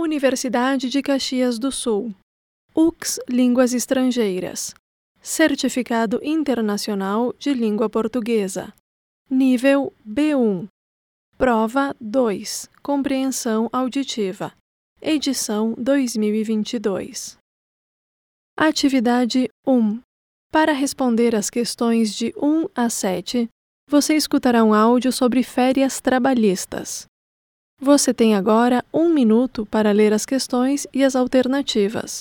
Universidade de Caxias do Sul. UX Línguas Estrangeiras. Certificado Internacional de Língua Portuguesa. Nível B1. Prova 2. Compreensão auditiva. Edição 2022. Atividade 1. Para responder às questões de 1 a 7, você escutará um áudio sobre férias trabalhistas. Você tem agora 1 minuto para ler as questões e as alternativas.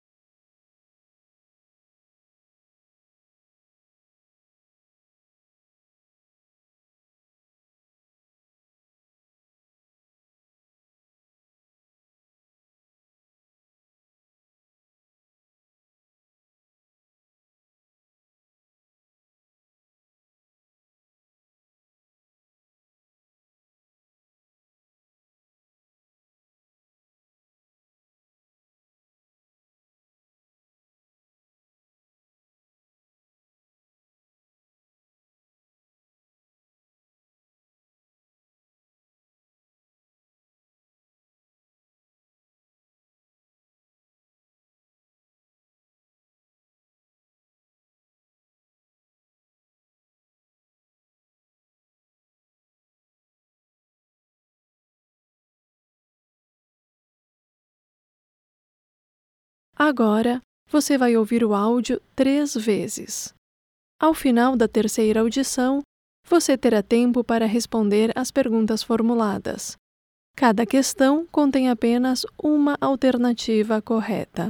Agora, você vai ouvir o áudio 3 vezes. Ao final da terceira audição, você terá tempo para responder às perguntas formuladas. Cada questão contém apenas uma alternativa correta.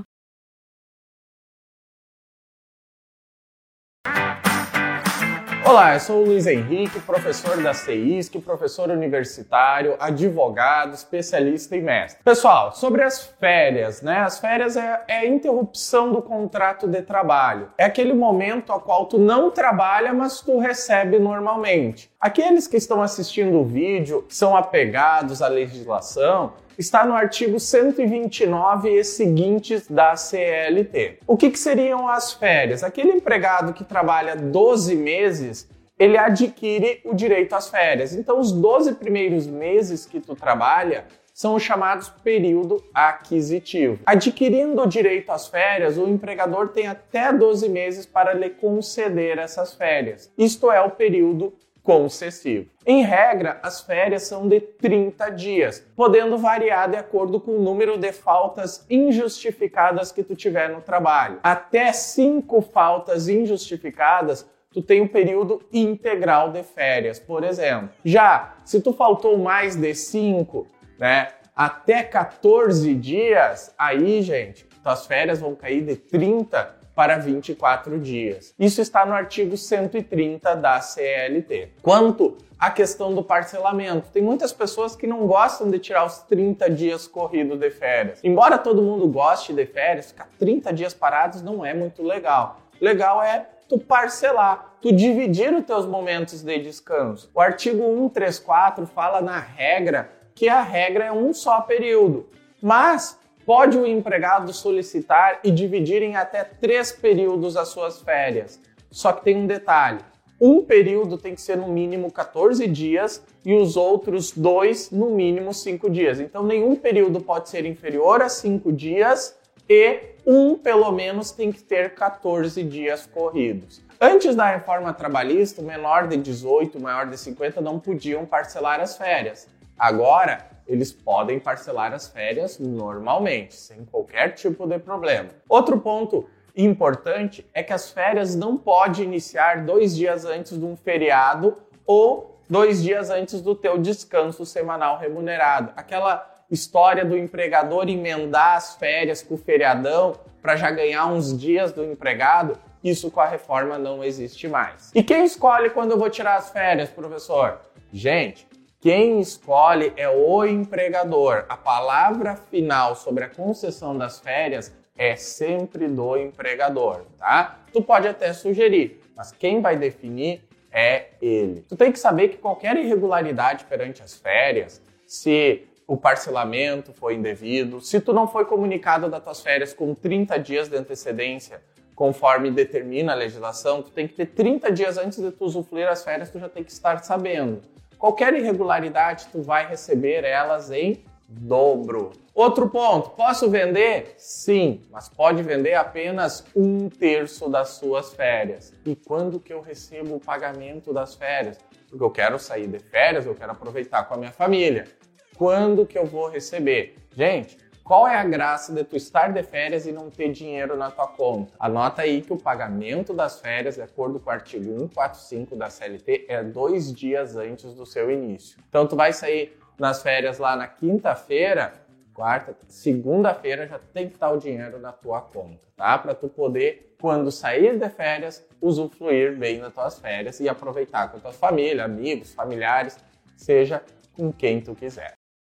Olá, eu sou o Luiz Henrique, professor da CEISC, professor universitário, advogado, especialista e mestre. Pessoal, sobre as férias, As férias é a interrupção do contrato de trabalho. É aquele momento ao qual tu não trabalha, mas tu recebe normalmente. Aqueles que estão assistindo o vídeo, que são apegados à legislação, está no artigo 129 e seguintes da CLT. O que seriam as férias? Aquele empregado que trabalha 12 meses, ele adquire o direito às férias. Então, os 12 primeiros meses que tu trabalha são os chamados período aquisitivo. Adquirindo o direito às férias, o empregador tem até 12 meses para lhe conceder essas férias. Isto é o período concessivo. Em regra, as férias são de 30 dias, podendo variar de acordo com o número de faltas injustificadas que tu tiver no trabalho. Até 5 faltas injustificadas, tu tem um período integral de férias, por exemplo. Já, se tu faltou mais de 5, até 14 dias, aí, gente, tuas férias vão cair de 30 para 24 dias. Isso está no artigo 130 da CLT. Quanto à questão do parcelamento, tem muitas pessoas que não gostam de tirar os 30 dias corridos de férias. Embora todo mundo goste de férias, ficar 30 dias parados não é muito legal. Legal é tu parcelar, tu dividir os teus momentos de descanso. O artigo 134 fala na regra que a regra é um só período, mas pode o empregado solicitar e dividir em até 3 períodos as suas férias. Só que tem um detalhe. Um período tem que ser no mínimo 14 dias e os outros 2 no mínimo 5 dias. Então nenhum período pode ser inferior a 5 dias e pelo menos tem que ter 14 dias corridos. Antes da reforma trabalhista, o menor de 18, o maior de 50 não podiam parcelar as férias. Agora, eles podem parcelar as férias normalmente, sem qualquer tipo de problema. Outro ponto importante é que as férias não podem iniciar 2 dias antes de um feriado ou 2 dias antes do teu descanso semanal remunerado. Aquela história do empregador emendar as férias com o feriadão para já ganhar uns dias do empregado, isso com a reforma não existe mais. E quem escolhe quando eu vou tirar as férias, professor? Gente, quem escolhe é o empregador. A palavra final sobre a concessão das férias é sempre do empregador, tá? Tu pode até sugerir, mas quem vai definir é ele. Tu tem que saber que qualquer irregularidade perante as férias, se o parcelamento foi indevido, se tu não foi comunicado das tuas férias com 30 dias de antecedência, conforme determina a legislação, tu tem que ter 30 dias antes de tu usufruir as férias, tu já tem que estar sabendo. Qualquer irregularidade, tu vai receber elas em dobro. Outro ponto, posso vender? Sim, mas pode vender apenas 1/3 das suas férias. E quando que eu recebo o pagamento das férias? Porque eu quero sair de férias, eu quero aproveitar com a minha família. Quando que eu vou receber? Gente, qual é a graça de tu estar de férias e não ter dinheiro na tua conta? Anota aí que o pagamento das férias, de acordo com o artigo 145 da CLT, é 2 dias antes do seu início. Então tu vai sair nas férias lá na quinta-feira, segunda-feira já tem que estar o dinheiro na tua conta, tá? Para tu poder, quando sair de férias, usufruir bem das tuas férias e aproveitar com a tua família, amigos, familiares, seja com quem tu quiser.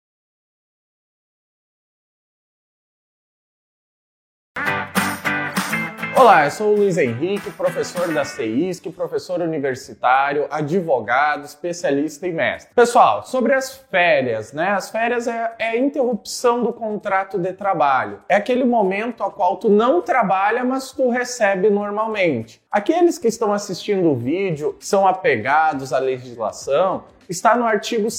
Olá, eu sou o Luiz Henrique, professor da CEISC, professor universitário, advogado, especialista e mestre. Pessoal, sobre as férias, né? As férias é a interrupção do contrato de trabalho. É aquele momento ao qual tu não trabalha, mas tu recebe normalmente. Aqueles que estão assistindo o vídeo, que são apegados à legislação, está no artigo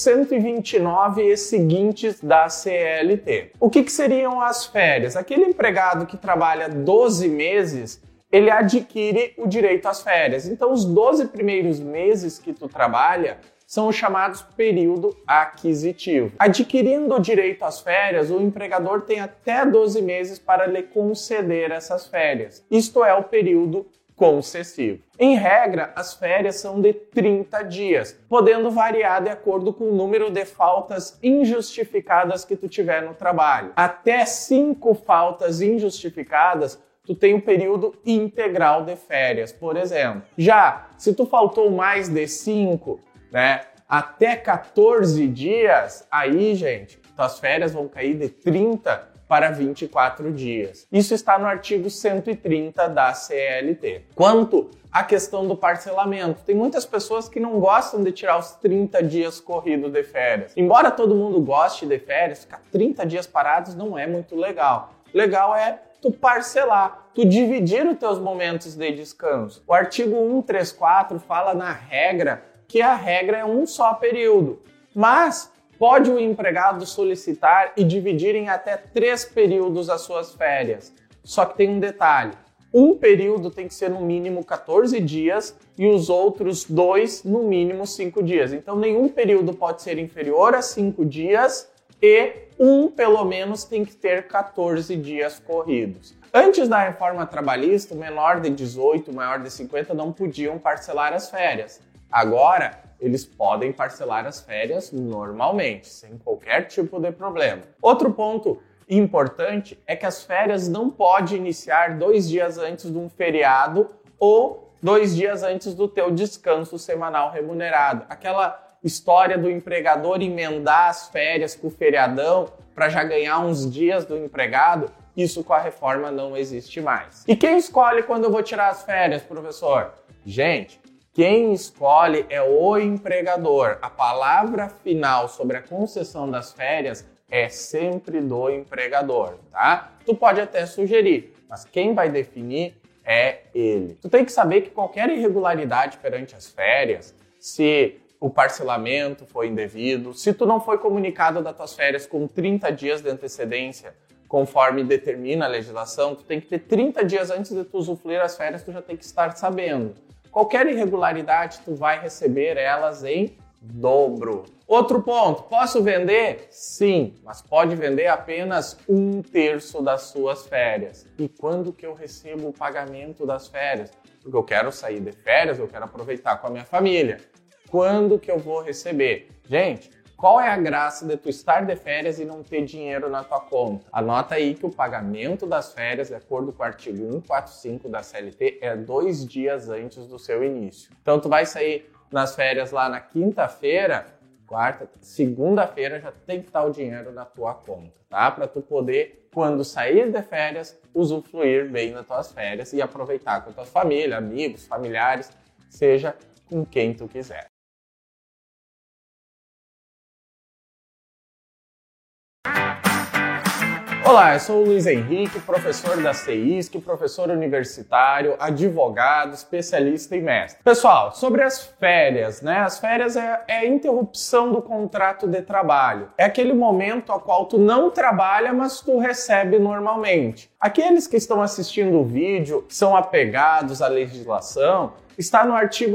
129 e seguintes da CLT. O que seriam as férias? Aquele empregado que trabalha 12 meses, ele adquire o direito às férias. Então, os 12 primeiros meses que tu trabalha são os chamados período aquisitivo. Adquirindo o direito às férias, o empregador tem até 12 meses para lhe conceder essas férias. Isto é o período concessivo. Em regra, as férias são de 30 dias, podendo variar de acordo com o número de faltas injustificadas que tu tiver no trabalho. Até 5 faltas injustificadas, tu tem um período integral de férias, por exemplo. Já, se tu faltou mais de 5, né, até 14 dias, aí, gente, tuas férias vão cair de 30 para 24 dias. Isso está no artigo 130 da CLT. Quanto à questão do parcelamento, tem muitas pessoas que não gostam de tirar os 30 dias corridos de férias. Embora todo mundo goste de férias, ficar 30 dias parados não é muito legal. Legal é tu parcelar, tu dividir os teus momentos de descanso. O artigo 134 fala na regra que a regra é um só período, mas pode o empregado solicitar e dividir em até 3 períodos as suas férias. Só que tem um detalhe, um período tem que ser no mínimo 14 dias e os outros 2 no mínimo 5 dias. Então nenhum período pode ser inferior a 5 dias e pelo menos tem que ter 14 dias corridos. Antes da reforma trabalhista, o menor de 18, o maior de 50 não podiam parcelar as férias. Agora, eles podem parcelar as férias normalmente, sem qualquer tipo de problema. Outro ponto importante é que as férias não podem iniciar 2 dias antes de um feriado ou 2 dias antes do teu descanso semanal remunerado. Aquela história do empregador emendar as férias com o feriadão para já ganhar uns dias do empregado, isso com a reforma não existe mais. E quem escolhe quando eu vou tirar as férias, professor? Gente, quem escolhe é o empregador. A palavra final sobre a concessão das férias é sempre do empregador, tá? Tu pode até sugerir, mas quem vai definir é ele. Tu tem que saber que qualquer irregularidade perante as férias, se o parcelamento foi indevido, se tu não foi comunicado das tuas férias com 30 dias de antecedência, conforme determina a legislação, tu tem que ter 30 dias antes de tu usufruir as férias, tu já tem que estar sabendo. Qualquer irregularidade, tu vai receber elas em dobro. Outro ponto, posso vender? Sim, mas pode vender apenas 1/3 das suas férias. E quando que eu recebo o pagamento das férias? Porque eu quero sair de férias, eu quero aproveitar com a minha família. Quando que eu vou receber? Gente, qual é a graça de tu estar de férias e não ter dinheiro na tua conta? Anota aí que o pagamento das férias, de acordo com o artigo 145 da CLT, é 2 dias antes do seu início. Então tu vai sair nas férias lá na quinta-feira, segunda-feira já tem que estar o dinheiro na tua conta, tá? Para tu poder, quando sair de férias, usufruir bem das tuas férias e aproveitar com a tua família, amigos, familiares, seja com quem tu quiser. Olá, eu sou o Luiz Henrique, professor da CEISC, professor universitário, advogado, especialista e mestre. Pessoal, sobre as férias, né? As férias é a interrupção do contrato de trabalho. É aquele momento ao qual tu não trabalha, mas tu recebe normalmente. Aqueles que estão assistindo o vídeo, que são apegados à legislação, está no artigo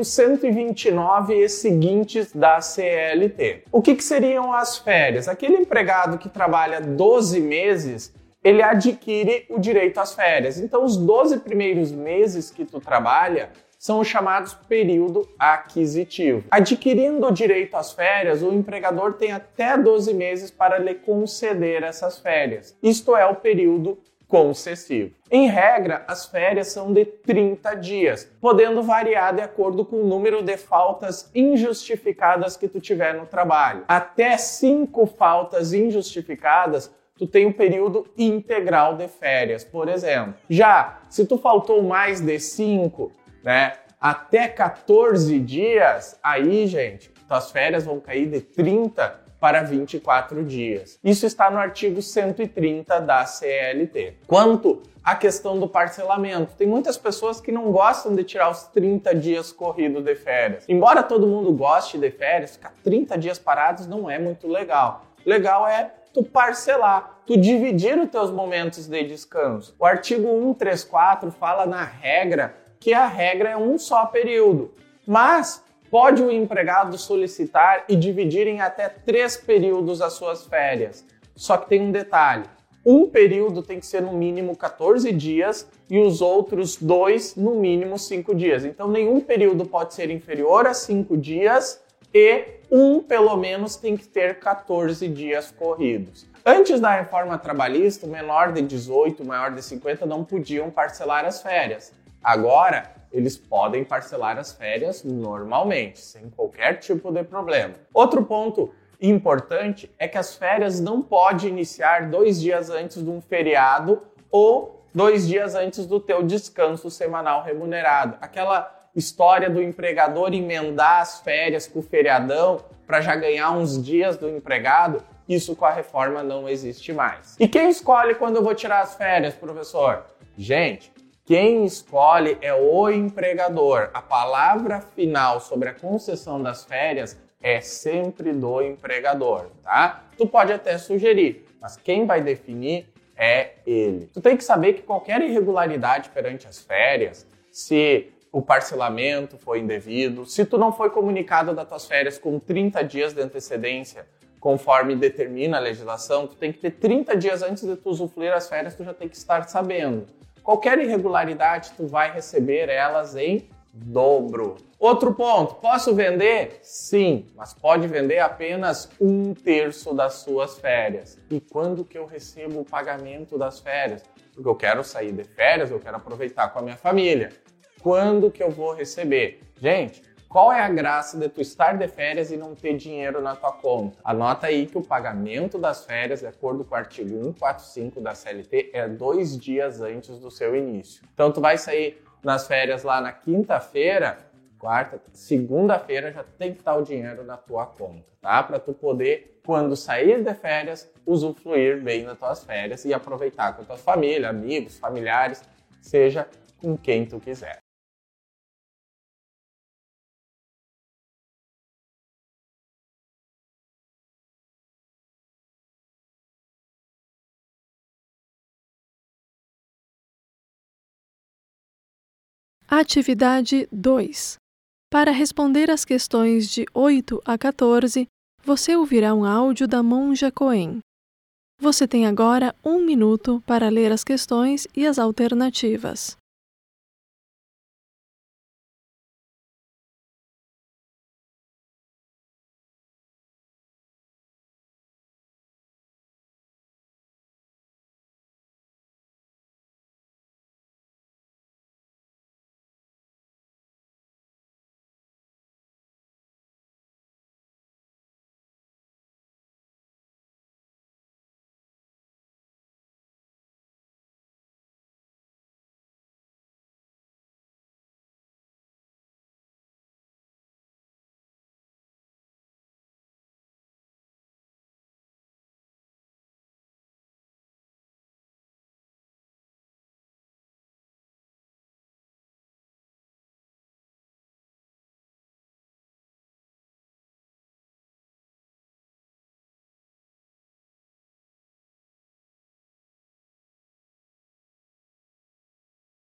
129 e seguintes da CLT. O que seriam as férias? Aquele empregado que trabalha 12 meses, ele adquire o direito às férias. Então, os 12 primeiros meses que tu trabalha são os chamados período aquisitivo. Adquirindo o direito às férias, o empregador tem até 12 meses para lhe conceder essas férias. Isto é o período concessivo. Em regra, as férias são de 30 dias, podendo variar de acordo com o número de faltas injustificadas que tu tiver no trabalho. Até 5 faltas injustificadas, tu tem um período integral de férias, por exemplo. Já, se tu faltou mais de 5, né, até 14 dias, aí, gente, tuas férias vão cair de 30 para 24 dias. Isso está no artigo 130 da CLT. Quanto à questão do parcelamento, tem muitas pessoas que não gostam de tirar os 30 dias corridos de férias. Embora todo mundo goste de férias, ficar 30 dias parados não é muito legal. Legal é tu parcelar, tu dividir os teus momentos de descanso. O artigo 134 fala na regra que a regra é um só período, mas pode o empregado solicitar e dividir em até 3 períodos as suas férias. Só que tem um detalhe, um período tem que ser no mínimo 14 dias e os outros 2 no mínimo 5 dias. Então nenhum período pode ser inferior a 5 dias e pelo menos tem que ter 14 dias corridos. Antes da reforma trabalhista, o menor de 18, o maior de 50 não podiam parcelar as férias. Agora, eles podem parcelar as férias normalmente, sem qualquer tipo de problema. Outro ponto importante é que as férias não podem iniciar 2 dias antes de um feriado ou 2 dias antes do teu descanso semanal remunerado. Aquela história do empregador emendar as férias com o feriadão para já ganhar uns dias do empregado, isso com a reforma não existe mais. E quem escolhe quando eu vou tirar as férias, professor? Gente, quem escolhe é o empregador. A palavra final sobre a concessão das férias é sempre do empregador, tá? Tu pode até sugerir, mas quem vai definir é ele. Tu tem que saber que qualquer irregularidade perante as férias, se o parcelamento foi indevido, se tu não foi comunicado das tuas férias com 30 dias de antecedência, conforme determina a legislação, tu tem que ter 30 dias antes de tu usufruir as férias, tu já tem que estar sabendo. Qualquer irregularidade, tu vai receber elas em dobro. Outro ponto, posso vender? Sim, mas pode vender apenas 1/3 das suas férias. E quando que eu recebo o pagamento das férias? Porque eu quero sair de férias, eu quero aproveitar com a minha família. Quando que eu vou receber? Gente, qual é a graça de tu estar de férias e não ter dinheiro na tua conta? Anota aí que o pagamento das férias, de acordo com o artigo 145 da CLT, é 2 dias antes do seu início. Então tu vai sair nas férias lá na quinta-feira, quarta, segunda-feira já tem que estar o dinheiro na tua conta, tá? Para tu poder, quando sair de férias, usufruir bem das tuas férias e aproveitar com a tua família, amigos, familiares, seja com quem tu quiser. Atividade 2. Para responder às questões de 8 a 14, você ouvirá um áudio da Monja Coen. Você tem agora 1 minuto para ler as questões e as alternativas.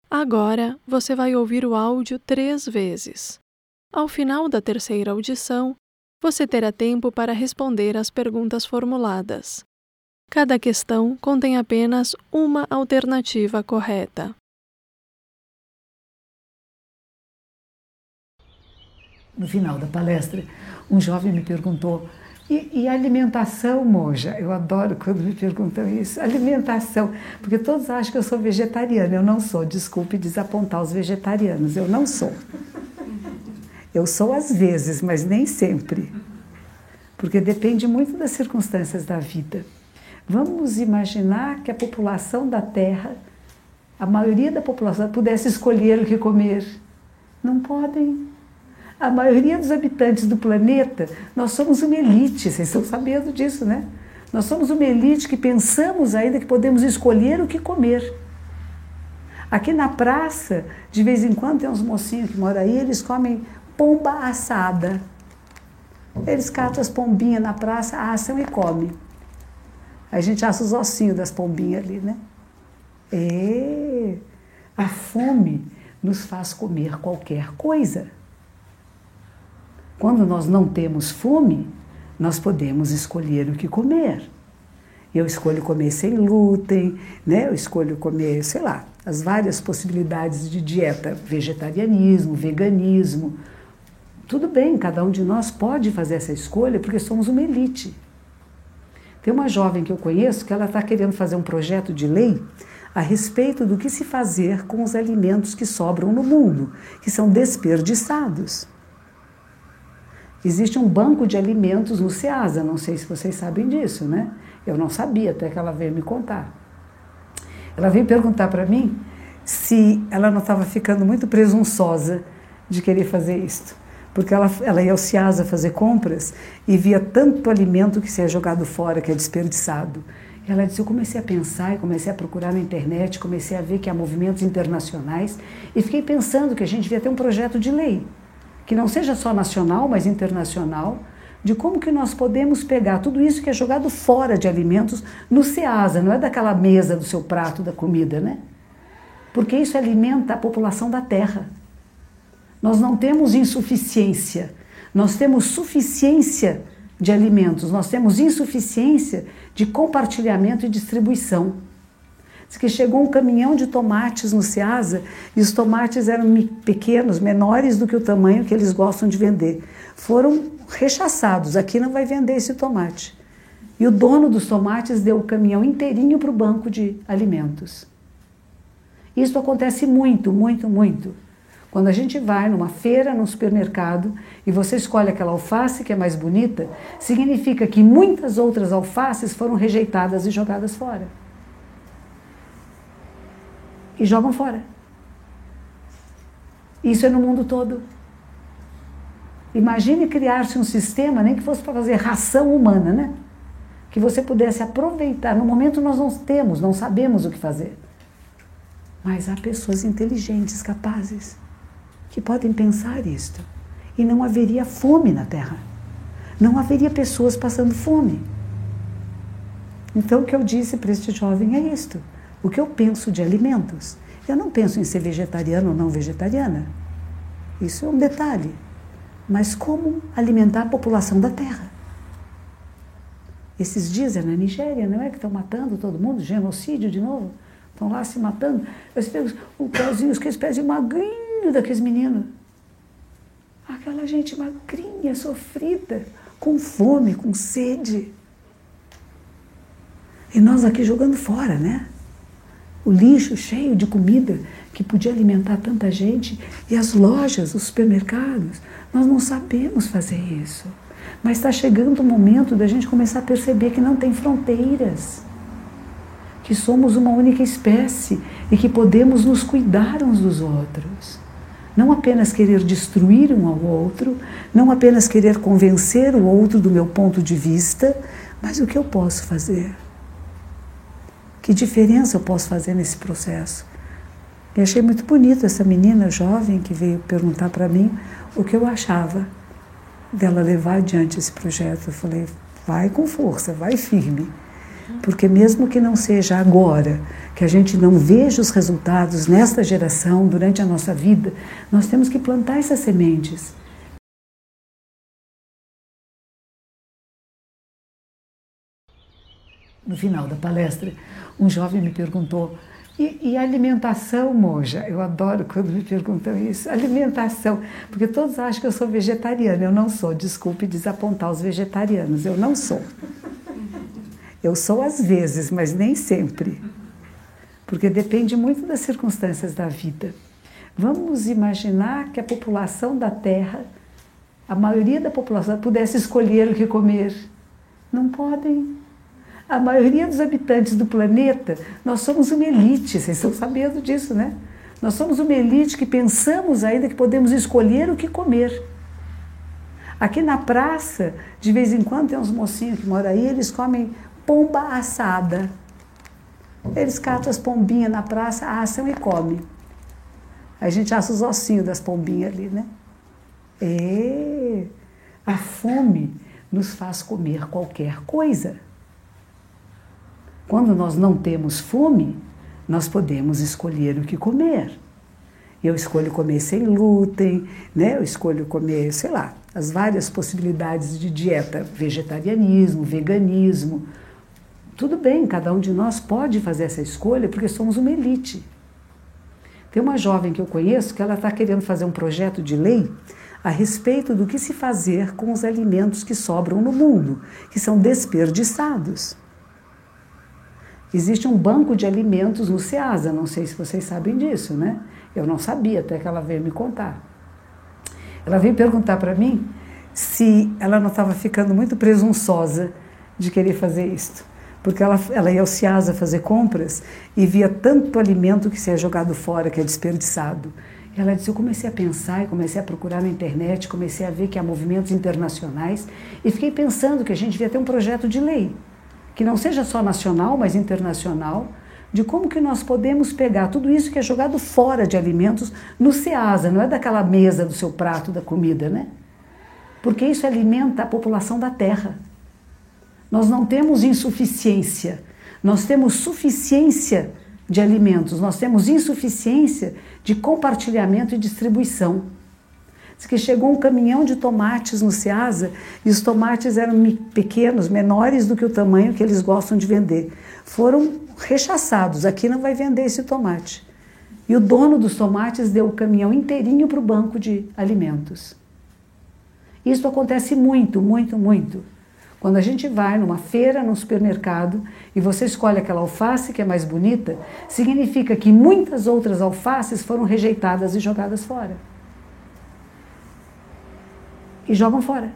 Agora, você vai ouvir o áudio 3 vezes. Ao final da terceira audição, você terá tempo para responder às perguntas formuladas. Cada questão contém apenas uma alternativa correta. No final da palestra, um jovem me perguntou: e alimentação, Monja? Eu adoro quando me perguntam isso. Alimentação, porque todos acham que eu sou vegetariana. Eu não sou, desculpe desapontar os vegetarianos, eu não sou. Eu sou às vezes, mas nem sempre. Porque depende muito das circunstâncias da vida. Vamos imaginar que a população da Terra, a maioria da população, pudesse escolher o que comer. Não podem. A maioria dos habitantes do planeta, nós somos uma elite, vocês estão sabendo disso, né? Nós somos uma elite que pensamos ainda que podemos escolher o que comer. Aqui na praça, de vez em quando tem uns mocinhos que moram aí, eles comem pomba assada. Eles catam as pombinhas na praça, assam e comem. Aí a gente assa os ossinhos das pombinhas ali, né? A fome nos faz comer qualquer coisa. Quando nós não temos fome, nós podemos escolher o que comer. Eu escolho comer sem glúten, né? Eu escolho comer, sei lá, as várias possibilidades de dieta, vegetarianismo, veganismo. Tudo bem, cada um de nós pode fazer essa escolha porque somos uma elite. Tem uma jovem que eu conheço que ela está querendo fazer um projeto de lei a respeito do que se fazer com os alimentos que sobram no mundo, que são desperdiçados. Existe um banco de alimentos no Ceasa, não sei se vocês sabem disso, né? Eu não sabia, até que ela veio me contar. Ela veio perguntar para mim se ela não estava ficando muito presunçosa de querer fazer isso. Porque ela ia ao Ceasa fazer compras e via tanto alimento que se é jogado fora, que é desperdiçado. E ela disse, eu comecei a pensar e comecei a procurar na internet, comecei a ver que há movimentos internacionais e fiquei pensando que a gente devia ter um projeto de lei, que não seja só nacional, mas internacional, de como que nós podemos pegar tudo isso que é jogado fora de alimentos no Ceasa, não é daquela mesa do seu prato da comida, né? Porque isso alimenta a população da Terra. Nós não temos insuficiência, nós temos suficiência de alimentos, nós temos insuficiência de compartilhamento e distribuição. Diz que chegou um caminhão de tomates no Ceasa e os tomates eram pequenos, menores do que o tamanho que eles gostam de vender. Foram rechaçados, aqui não vai vender esse tomate. E o dono dos tomates deu o caminhão inteirinho para o banco de alimentos. Isso acontece muito, muito, muito. Quando a gente vai numa feira, num supermercado, e você escolhe aquela alface que é mais bonita, significa que muitas outras alfaces foram rejeitadas e jogadas fora. E jogam fora. Isso é no mundo todo. Imagine criar-se um sistema, nem que fosse para fazer ração humana, né? Que você pudesse aproveitar. No momento nós não temos, não sabemos o que fazer. Mas há pessoas inteligentes, capazes, que podem pensar isto. E não haveria fome na Terra. Não haveria pessoas passando fome. Então o que eu disse para este jovem é isto. O que eu penso de alimentos? Eu não penso em ser vegetariano ou não vegetariana. Isso é um detalhe. Mas como alimentar a população da Terra? Esses dias é na Nigéria, não é que estão matando todo mundo? Genocídio de novo? Estão lá se matando. Eles pegam o pezinho, aqueles pezinhos magrinhos daqueles meninos. Aquela gente magrinha, sofrida, com fome, com sede. E nós aqui jogando fora, né? O lixo cheio de comida que podia alimentar tanta gente. E as lojas, os supermercados. Nós não sabemos fazer isso. Mas está chegando o momento da gente começar a perceber que não tem fronteiras. Que somos uma única espécie e que podemos nos cuidar uns dos outros. Não apenas querer destruir um ao outro, não apenas querer convencer o outro do meu ponto de vista, mas o que eu posso fazer? Que diferença eu posso fazer nesse processo? E achei muito bonito essa menina jovem que veio perguntar para mim o que eu achava dela levar adiante esse projeto. Eu falei, vai com força, vai firme. Porque mesmo que não seja agora, que a gente não veja os resultados nesta geração, durante a nossa vida, nós temos que plantar essas sementes. No final da palestra, um jovem me perguntou: e alimentação, Monja? Eu adoro quando me perguntam isso. Alimentação, porque todos acham que eu sou vegetariana. Eu não sou, desculpe desapontar os vegetarianos, eu não sou. Eu sou às vezes, mas nem sempre. Porque depende muito das circunstâncias da vida. Vamos imaginar que a população da Terra, a maioria da população, pudesse escolher o que comer. Não podem. A maioria dos habitantes do planeta, nós somos uma elite, vocês estão sabendo disso, né? Nós somos uma elite que pensamos ainda que podemos escolher o que comer. Aqui na praça, de vez em quando tem uns mocinhos que moram aí, eles comem pomba assada. Eles catam as pombinhas na praça, assam e comem. Aí a gente assa os ossinhos das pombinhas ali, né? A fome nos faz comer qualquer coisa. Quando nós não temos fome, nós podemos escolher o que comer. Eu escolho comer sem glúten, né? Eu escolho comer, sei lá, as várias possibilidades de dieta, vegetarianismo, veganismo. Tudo bem, cada um de nós pode fazer essa escolha porque somos uma elite. Tem uma jovem que eu conheço que ela está querendo fazer um projeto de lei a respeito do que se fazer com os alimentos que sobram no mundo, que são desperdiçados. Existe um banco de alimentos no Ceasa, não sei se vocês sabem disso, né? Eu não sabia, até que ela veio me contar. Ela veio perguntar para mim se ela não estava ficando muito presunçosa de querer fazer isso. Porque ela ia ao Ceasa fazer compras e via tanto alimento que se é jogado fora, que é desperdiçado. E ela disse: eu comecei a pensar e comecei a procurar na internet, comecei a ver que há movimentos internacionais e fiquei pensando que a gente devia ter um projeto de lei, que não seja só nacional, mas internacional, de como que nós podemos pegar tudo isso que é jogado fora de alimentos no Ceasa, não é daquela mesa do seu prato da comida, né? Porque isso alimenta a população da Terra. Nós não temos insuficiência, nós temos suficiência de alimentos, nós temos insuficiência de compartilhamento e distribuição. Diz que chegou um caminhão de tomates no Ceasa e os tomates eram pequenos, menores do que o tamanho que eles gostam de vender. Foram rechaçados, aqui não vai vender esse tomate. E o dono dos tomates deu o caminhão inteirinho para o banco de alimentos. Isso acontece muito, muito, muito. Quando a gente vai numa feira, num supermercado, e você escolhe aquela alface que é mais bonita, significa que muitas outras alfaces foram rejeitadas e jogadas fora. E jogam fora.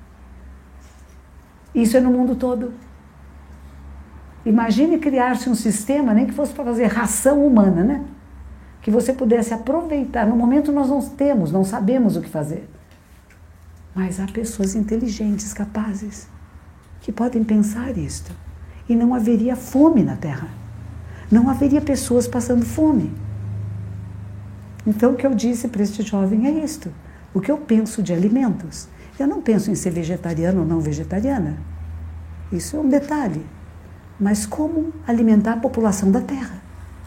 Isso é no mundo todo. Imagine criar-se um sistema, nem que fosse para fazer ração humana, né? Que você pudesse aproveitar. No momento nós não temos, não sabemos o que fazer. Mas há pessoas inteligentes, capazes, que podem pensar isto. E não haveria fome na Terra. Não haveria pessoas passando fome. Então o que eu disse para este jovem é isto. O que eu penso de alimentos? Eu não penso em ser vegetariano ou não vegetariana. Isso é um detalhe. Mas como alimentar a população da Terra?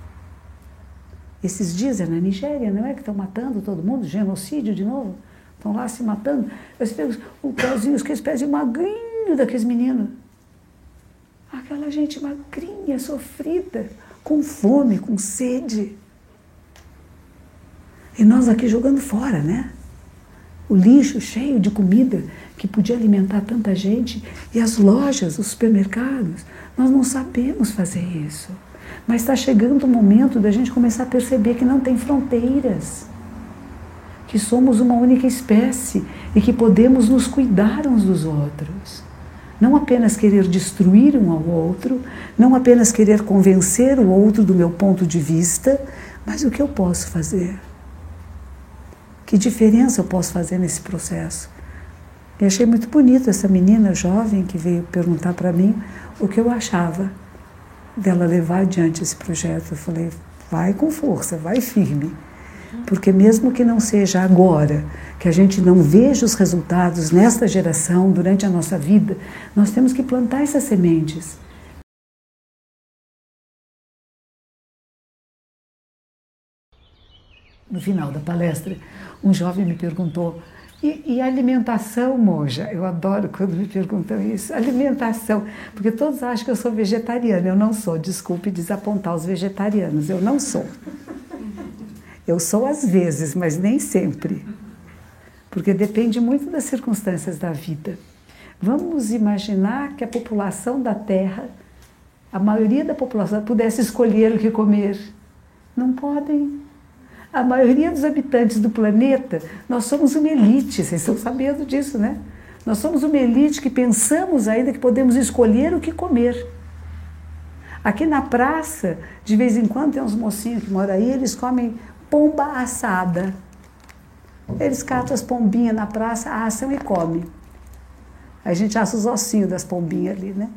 Esses dias é na Nigéria, não é que estão matando todo mundo? Genocídio de novo? Estão lá se matando. Eles pegam os pezinhos, aqueles pezinhos magrinhos daqueles meninos. Aquela gente magrinha, sofrida, com fome, com sede. E nós aqui jogando fora, né? O lixo cheio de comida que podia alimentar tanta gente. E as lojas, os supermercados. Nós não sabemos fazer isso. Mas está chegando o momento da gente começar a perceber que não tem fronteiras. Que somos uma única espécie e que podemos nos cuidar uns dos outros. Não apenas querer destruir um ao outro, não apenas querer convencer o outro do meu ponto de vista, mas o que eu posso fazer? Que diferença eu posso fazer nesse processo? E achei muito bonito essa menina jovem que veio perguntar para mim o que eu achava dela levar adiante esse projeto. Eu falei, vai com força, vai firme. Porque mesmo que não seja agora, que a gente não veja os resultados nesta geração, durante a nossa vida, nós temos que plantar essas sementes. no final da palestra, um jovem me perguntou: e alimentação, monja? Eu adoro quando me perguntam isso. Alimentação, porque todos acham que eu sou vegetariana. Eu não sou, desculpe desapontar os vegetarianos, eu não sou. Eu sou às vezes, mas nem sempre. Porque depende muito das circunstâncias da vida. Vamos imaginar que a população da Terra, a maioria da população, pudesse escolher o que comer. Não podem. A maioria dos habitantes do planeta, nós somos uma elite, vocês estão sabendo disso, né? Nós somos uma elite que pensamos ainda que podemos escolher o que comer. Aqui na praça, de vez em quando, tem uns mocinhos que moram aí, eles comem pomba assada. Eles catam as pombinhas na praça, assam e comem. A gente assa os ossinhos das pombinhas ali, né?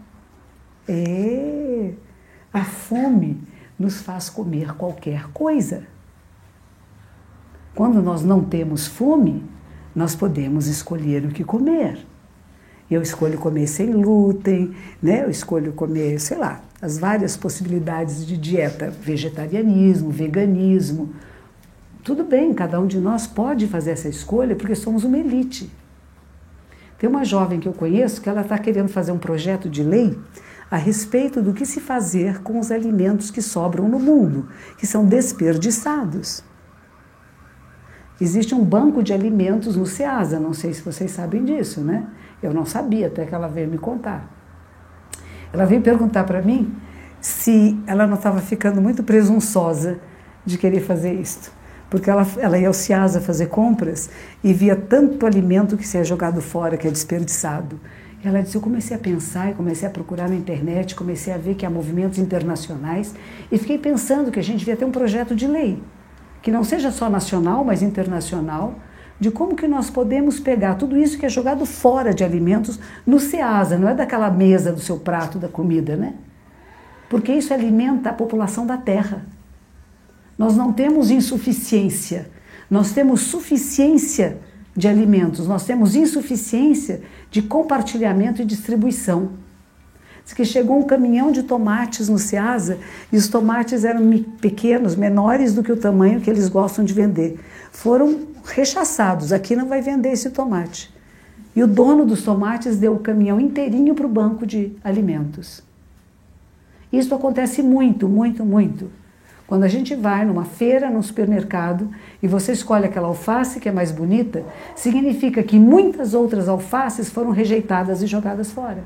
A fome nos faz comer qualquer coisa. Quando nós não temos fome, nós podemos escolher o que comer. Eu escolho comer sem glúten, né? Eu escolho comer, sei lá, as várias possibilidades de dieta, vegetarianismo, veganismo. Tudo bem, cada um de nós pode fazer essa escolha porque somos uma elite. Tem uma jovem que eu conheço que ela está querendo fazer um projeto de lei a respeito do que se fazer com os alimentos que sobram no mundo, que são desperdiçados. Existe um banco de alimentos no Ceasa, não sei se vocês sabem disso, né? Eu não sabia, até que ela veio me contar. Ela veio perguntar para mim se ela não estava ficando muito presunçosa de querer fazer isso. Porque ela ia ao Ceasa fazer compras e via tanto alimento que se é jogado fora, que é desperdiçado. Ela disse: eu comecei a pensar e comecei a procurar na internet, comecei a ver que há movimentos internacionais e fiquei pensando que a gente devia ter um projeto de lei, que não seja só nacional, mas internacional, de como que nós podemos pegar tudo isso que é jogado fora de alimentos no Ceasa, não é daquela mesa do seu prato da comida, né? Porque isso alimenta a população da Terra. Nós não temos insuficiência, nós temos suficiência de alimentos, nós temos insuficiência de compartilhamento e distribuição. Diz que chegou um caminhão de tomates no Ceasa e os tomates eram pequenos, menores do que o tamanho que eles gostam de vender. Foram rechaçados, aqui não vai vender esse tomate. E o dono dos tomates deu o caminhão inteirinho para o banco de alimentos. Isso acontece muito, muito, muito. Quando a gente vai numa feira, num supermercado, e você escolhe aquela alface que é mais bonita, significa que muitas outras alfaces foram rejeitadas e jogadas fora.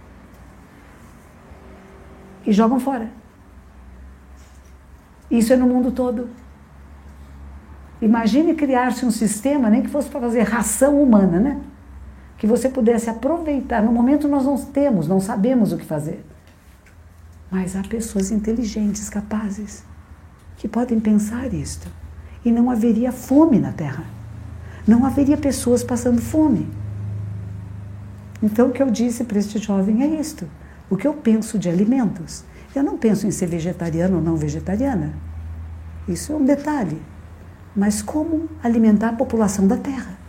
E jogam fora. Isso é no mundo todo. Imagine criar-se um sistema, nem que fosse para fazer ração humana, né? Que você pudesse aproveitar. No momento nós não temos, não sabemos o que fazer. Mas há pessoas inteligentes, capazes, que podem pensar isto. E não haveria fome na Terra. Não haveria pessoas passando fome. Então o que eu disse para este jovem é isto. O que eu penso de alimentos? Eu não penso em ser vegetariano ou não vegetariana. Isso é um detalhe. Mas como alimentar a população da Terra?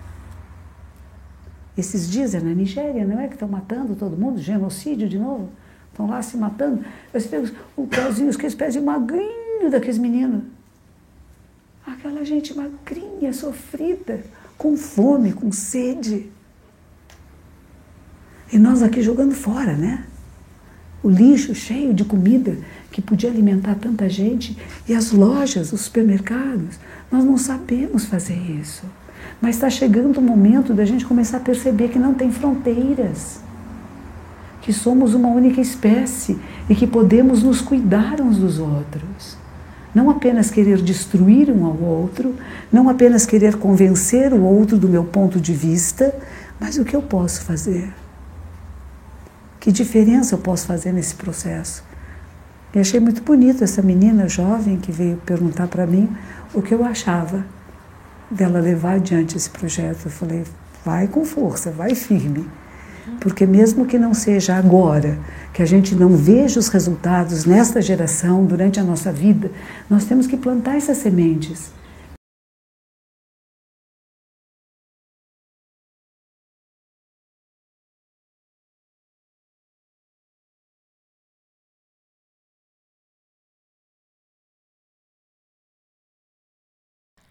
Esses dias é na Nigéria, não é? Que estão matando todo mundo, genocídio de novo. Estão lá se matando. Eu pego o pezinho, aqueles pezinhos magrinhos daqueles meninos. Aquela gente magrinha, sofrida, com fome, com sede. E nós aqui jogando fora, né? O lixo cheio de comida que podia alimentar tanta gente. E as lojas, os supermercados. Nós não sabemos fazer isso. Mas está chegando o momento da gente começar a perceber que não tem fronteiras. Que somos uma única espécie e que podemos nos cuidar uns dos outros. Não apenas querer destruir um ao outro, não apenas querer convencer o outro do meu ponto de vista, mas o que eu posso fazer? Que diferença eu posso fazer nesse processo? E achei muito bonito essa menina jovem que veio perguntar para mim o que eu achava dela levar adiante esse projeto. Eu falei, vai com força, vai firme. Porque mesmo que não seja agora, que a gente não veja os resultados nesta geração, durante a nossa vida, nós temos que plantar essas sementes.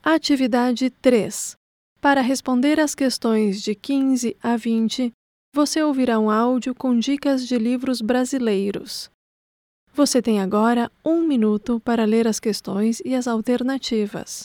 Atividade 3. Para responder às questões de 15 a 20, você ouvirá um áudio com dicas de livros brasileiros. Você tem agora 1 minuto para ler as questões e as alternativas.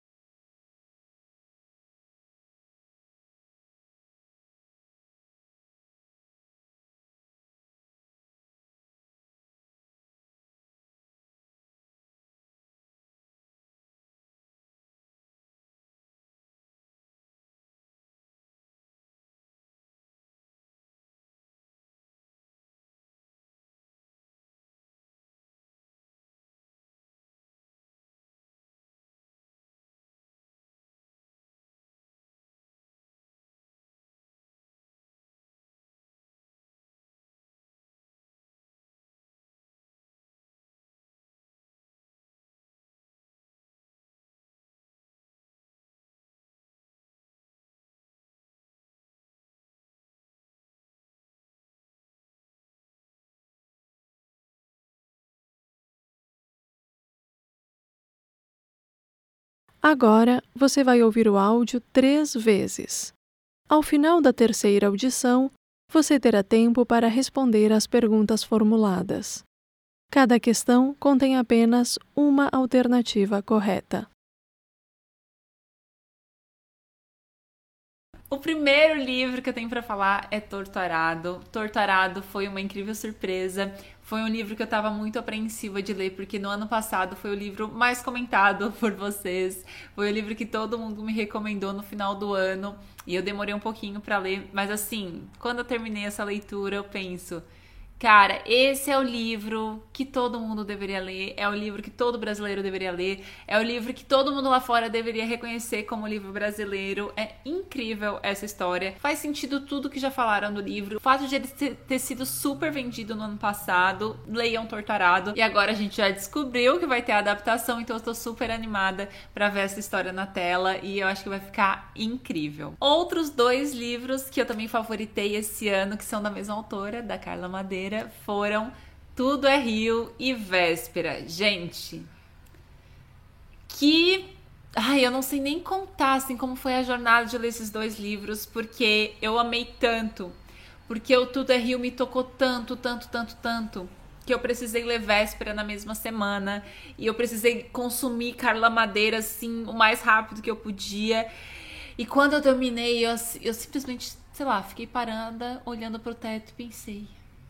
Agora, você vai ouvir o áudio 3 vezes. Ao final da terceira audição, você terá tempo para responder às perguntas formuladas. Cada questão contém apenas uma alternativa correta. O primeiro livro que eu tenho para falar é Torturado. Torturado foi uma incrível surpresa. Foi um livro que eu estava muito apreensiva de ler, porque no ano passado foi o livro mais comentado por vocês. Foi o livro que todo mundo me recomendou no final do ano. E eu demorei um pouquinho para ler. Mas assim, quando eu terminei essa leitura, eu penso... Cara, esse é o livro que todo mundo deveria ler, é o livro que todo brasileiro deveria ler, é o livro que todo mundo lá fora deveria reconhecer como livro brasileiro. É incrível essa história. Faz sentido tudo que já falaram do livro. O fato de ele ter sido super vendido no ano passado, leiam Torturado. E agora a gente já descobriu que vai ter a adaptação, então eu tô super animada pra ver essa história na tela e eu acho que vai ficar incrível. Outros 2 livros que eu também favoritei esse ano, que são da mesma autora, da Carla Madeira, foram Tudo é Rio e Véspera. Gente, eu não sei nem contar assim, como foi a jornada de ler esses 2 livros, porque eu amei tanto, porque o Tudo é Rio me tocou tanto, que eu precisei ler Véspera na mesma semana, e eu precisei consumir Carla Madeira assim, o mais rápido que eu podia. E quando eu terminei, eu simplesmente, sei lá, fiquei parada, olhando pro teto e pensei...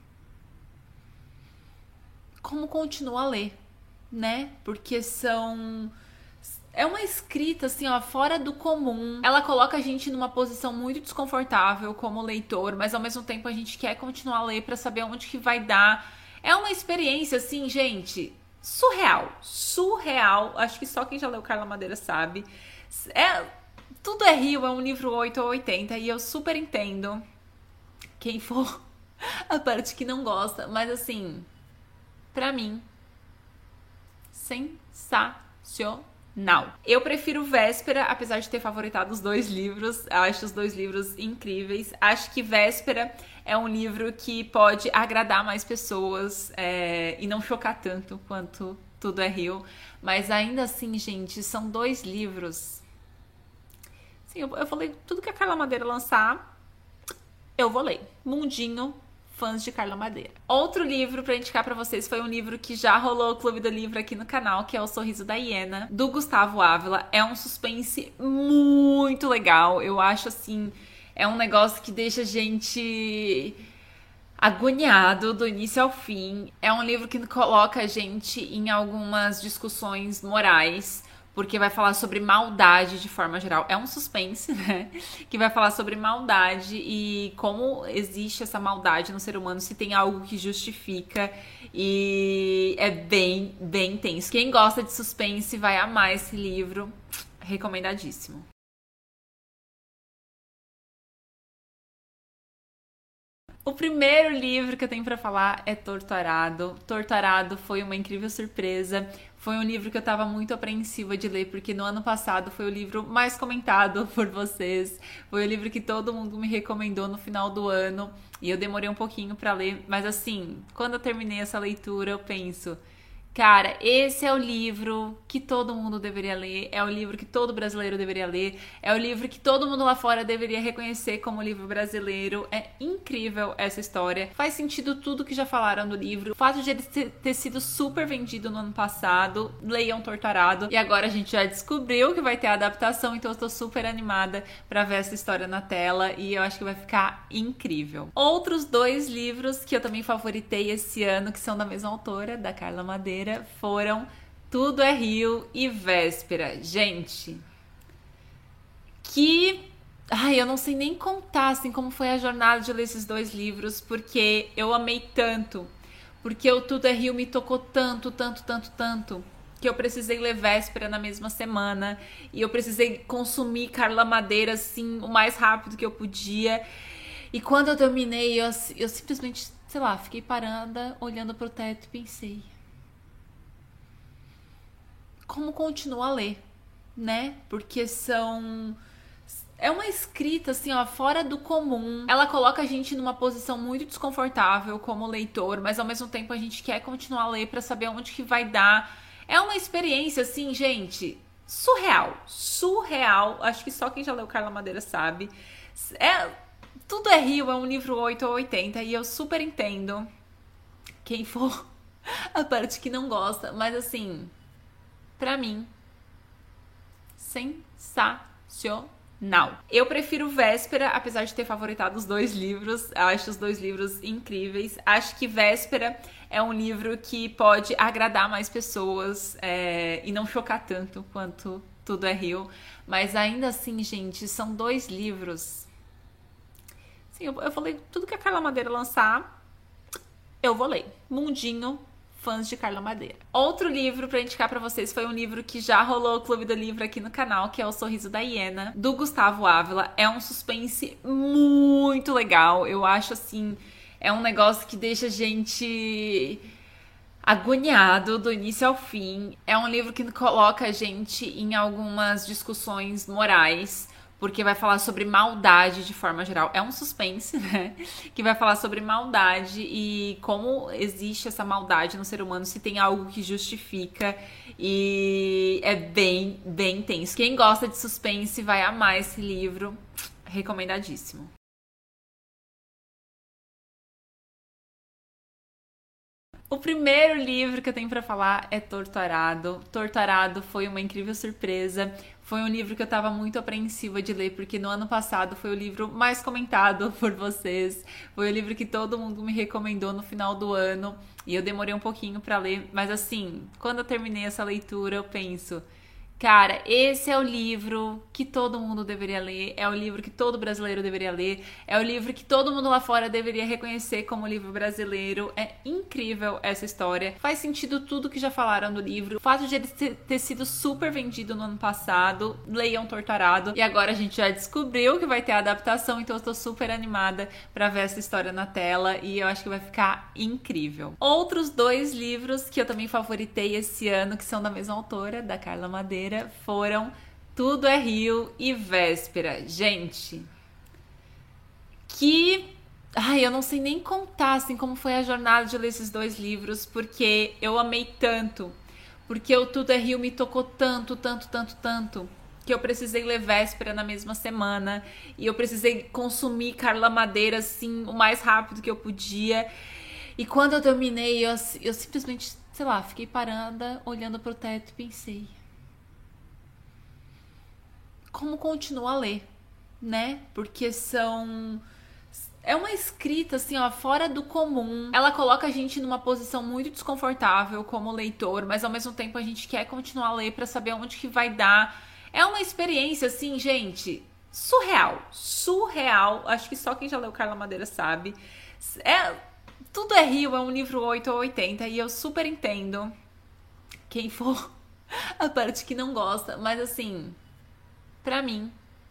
Como continuar a ler, né? Porque é uma escrita, assim, ó, fora do comum. Ela coloca a gente numa posição muito desconfortável como leitor, mas ao mesmo tempo a gente quer continuar a ler pra saber onde que vai dar. É uma experiência, assim, gente, surreal. Acho que só quem já leu Carla Madeira sabe. Tudo é Rio, é um livro 8 ou 80 e eu super entendo quem for a parte que não gosta, mas assim... Pra mim, sensacional. Eu prefiro Véspera, apesar de ter favoritado os 2 livros. Acho os 2 livros incríveis. Acho que Véspera é um livro que pode agradar mais pessoas e não chocar tanto quanto Tudo é Rio. Mas ainda assim, gente, são 2 livros. Sim, eu vou ler tudo que a Carla Madeira lançar. Eu vou ler. Mundinho. Fãs de Carla Madeira. Outro livro pra indicar pra vocês foi um livro que já rolou o Clube do Livro aqui no canal, que é O Sorriso da Hiena, do Gustavo Ávila. É um suspense muito legal. Eu acho, assim, é um negócio que deixa a gente agoniado do início ao fim. É um livro que coloca a gente em algumas discussões morais, porque vai falar sobre maldade de forma geral. É um suspense, né? Que vai falar sobre maldade e como existe essa maldade no ser humano, se tem algo que justifica. E é bem, bem tenso. Quem gosta de suspense vai amar esse livro. Recomendadíssimo. O primeiro livro que eu tenho pra falar é Torturado. Torturado foi uma incrível surpresa. Foi um livro que eu tava muito apreensiva de ler, porque no ano passado foi o livro mais comentado por vocês. Foi o livro que todo mundo me recomendou no final do ano. E eu demorei um pouquinho pra ler. Mas assim, quando eu terminei essa leitura, eu penso... Cara, esse é o livro que todo mundo deveria ler, é o livro que todo brasileiro deveria ler, é o livro que todo mundo lá fora deveria reconhecer como livro brasileiro. É incrível essa história, faz sentido tudo que já falaram do livro, o fato de ele ter sido super vendido no ano passado, leiam Torturado, e agora a gente já descobriu que vai ter a adaptação, então eu tô super animada pra ver essa história na tela e eu acho que vai ficar incrível. Outros dois livros que eu também favoritei esse ano, que são da mesma autora, da Carla Madeira, foram Tudo é Rio e Véspera. Gente, eu não sei nem contar assim como foi a jornada de ler esses dois livros, porque eu amei tanto, porque o Tudo é Rio me tocou tanto, que eu precisei ler Véspera na mesma semana e eu precisei consumir Carla Madeira assim o mais rápido que eu podia. E quando eu terminei, eu simplesmente, sei lá, fiquei parada, olhando pro teto e pensei: como continuar a ler, né? Porque é uma escrita, assim, ó, fora do comum. Ela coloca a gente numa posição muito desconfortável como leitor, mas ao mesmo tempo a gente quer continuar a ler pra saber onde que vai dar. É uma experiência, assim, gente, surreal. Acho que só quem já leu Carla Madeira sabe. Tudo é Rio, é um livro 8 ou 80 e eu super entendo quem for a parte que não gosta, mas assim, pra mim, sensacional. Eu prefiro Véspera, apesar de ter favoritado os dois livros. Acho os dois livros incríveis. Acho que Véspera é um livro que pode agradar mais pessoas e não chocar tanto quanto Tudo é Rio. Mas ainda assim, gente, são dois livros. Sim, eu vou ler tudo que a Carla Madeira lançar. Eu vou ler. Mundinho, fãs de Carla Madeira. Outro livro pra indicar pra vocês foi um livro que já rolou o Clube do Livro aqui no canal, que é O Sorriso da Hiena, do Gustavo Ávila. É um suspense muito legal. Eu acho, assim, é um negócio que deixa a gente agoniado do início ao fim. É um livro que coloca a gente em algumas discussões morais, porque vai falar sobre maldade de forma geral. É um suspense, né? Que vai falar sobre maldade e como existe essa maldade no ser humano, se tem algo que justifica. E é bem, bem tenso. Quem gosta de suspense vai amar esse livro. Recomendadíssimo. O primeiro livro que eu tenho pra falar é Torturado. Torturado foi uma incrível surpresa. Foi um livro que eu tava muito apreensiva de ler, porque no ano passado foi o livro mais comentado por vocês. Foi o livro que todo mundo me recomendou no final do ano. E eu demorei um pouquinho pra ler. Mas assim, quando eu terminei essa leitura, eu penso: cara, esse é o livro que todo mundo deveria ler, é o livro que todo brasileiro deveria ler, é o livro que todo mundo lá fora deveria reconhecer como livro brasileiro. É incrível essa história, faz sentido tudo que já falaram do livro, o fato de ele ter sido super vendido no ano passado. Leiam Torturado, e agora a gente já descobriu que vai ter a adaptação, então eu tô super animada pra ver essa história na tela e eu acho que vai ficar incrível. Outros dois livros que eu também favoritei esse ano, que são da mesma autora, da Carla Madeira, foram Tudo é Rio e Véspera. Gente, eu não sei nem contar assim como foi a jornada de ler esses dois livros, porque eu amei tanto, porque o Tudo é Rio me tocou tanto, que eu precisei ler Véspera na mesma semana e eu precisei consumir Carla Madeira assim o mais rápido que eu podia. E quando eu terminei, eu simplesmente, sei lá, fiquei parada, olhando pro teto e pensei: como continuar a ler, né? Porque é uma escrita, assim, ó, fora do comum. Ela coloca a gente numa posição muito desconfortável como leitor, mas ao mesmo tempo a gente quer continuar a ler pra saber onde que vai dar. É uma experiência, assim, gente, surreal. Acho que só quem já leu Carla Madeira sabe. Tudo é Rio, é um livro 8 ou 80 e eu super entendo quem for a parte que não gosta, mas assim, pra mim,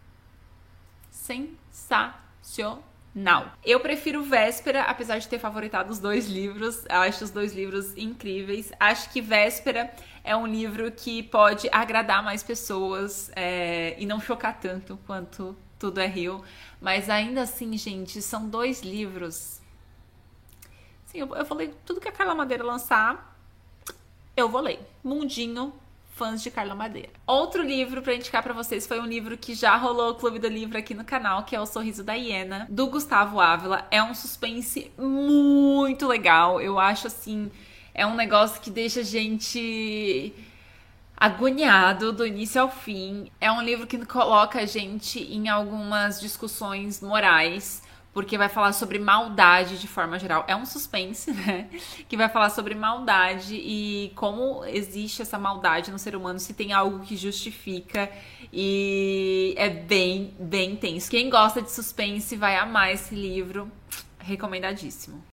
sensacional. Eu prefiro Véspera, apesar de ter favoritado os dois livros. Acho os dois livros incríveis. Acho que Véspera é um livro que pode agradar mais pessoas e não chocar tanto quanto Tudo é Rio. Mas ainda assim, gente, são dois livros. Sim, eu vou ler tudo que a Carla Madeira lançar. eu vou ler. Mundinho, fãs de Carla Madeira. Outro livro pra indicar pra vocês foi um livro que já rolou o Clube do Livro aqui no canal, que é O Sorriso da Hiena, do Gustavo Ávila. É um suspense muito legal. Eu acho, assim, é um negócio que deixa a gente agoniado do início ao fim. É um livro que coloca a gente em algumas discussões morais, porque vai falar sobre maldade de forma geral. É um suspense, né? Que vai falar sobre maldade e como existe essa maldade no ser humano, se tem algo que justifica. E é bem, bem tenso. Quem gosta de suspense vai amar esse livro. Recomendadíssimo.